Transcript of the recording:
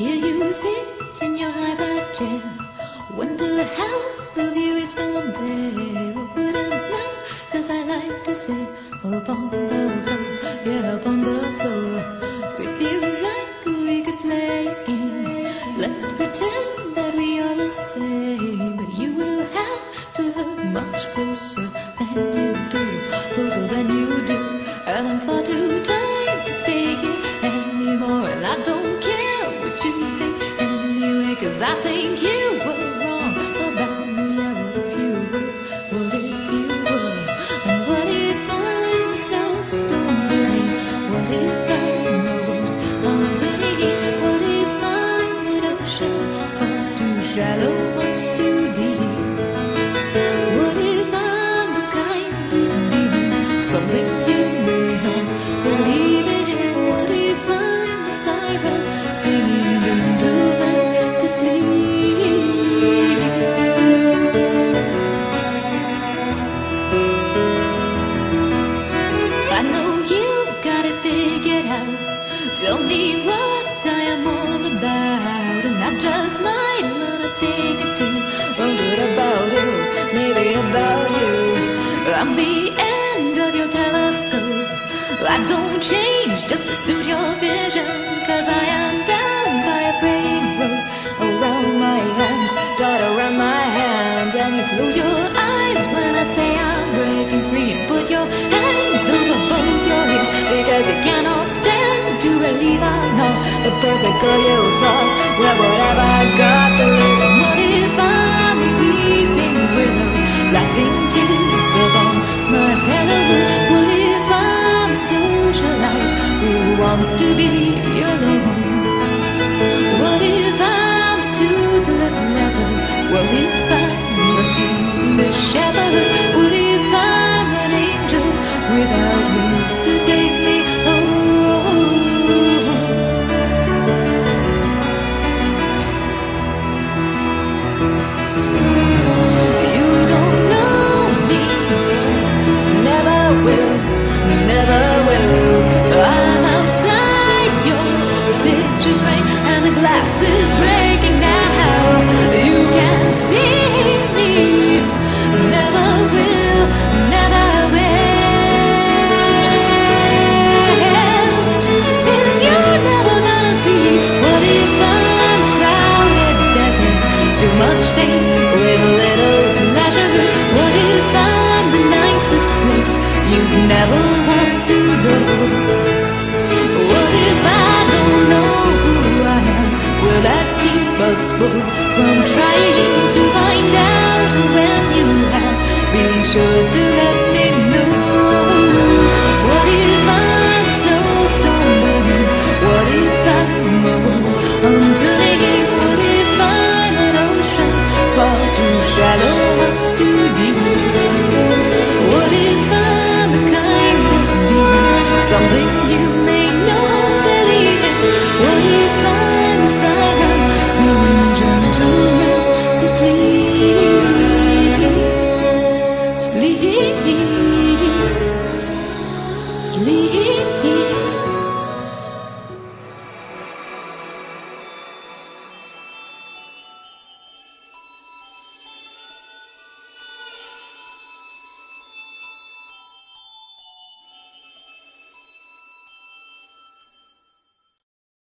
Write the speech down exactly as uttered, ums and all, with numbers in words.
Here you sit in your high back chair, wonder how the view is from there. I wouldn't know, cause I like to sit up on the floor, yeah, up on the floor. If you like, we could play a game. Let's pretend that we are the same, but you will have to look much closer than you do, closer than you do. And I'm far too tired to stay here anymore, and I don't care what you think anyway, cause I think you were wrong about me. Yeah, what if you were, what if you were? And what if I'm a snowstorm burning? What if I'm a world underneath? What if I'm an ocean far too shallow, much too deep? What if I'm the kindest demon, something you may not believe in? What if I'm a siren singing gentlemen to sleep? I know you got it figured out. Tell me what I am all about, and I just might learn a thing or two, wondered about you, maybe about you. I'm the end of your telescope. I don't change just to suit your vision, cause I am bound by a braiding rope around my hands, tied around my hands. And you close your eyes when I say I'm breaking free, and put your hands over both your ears, because you cannot stand to believe I'm not the perfect girl you thought. Well, what have I got to lose? What if I'm a weeping willow, laughing tears upon my pillow? What if I'm a socialite who wants to be alone? What if I'm a toothless leopard? What if I'm a shoeless shepherd? What if I'm an angel without wings to take me home? You don't know me, never will, never will. I'm outside your picture frame, and the glass is breaking now. You can't see me, never will, never will. If you're never gonna see, what if I'm a crowded desert, too much pain with little pleasure? What if I'm the nicest place you'd never want to go? What if I don't know who I am? Will that keep us both from trying to find out? When you have, be sure to let me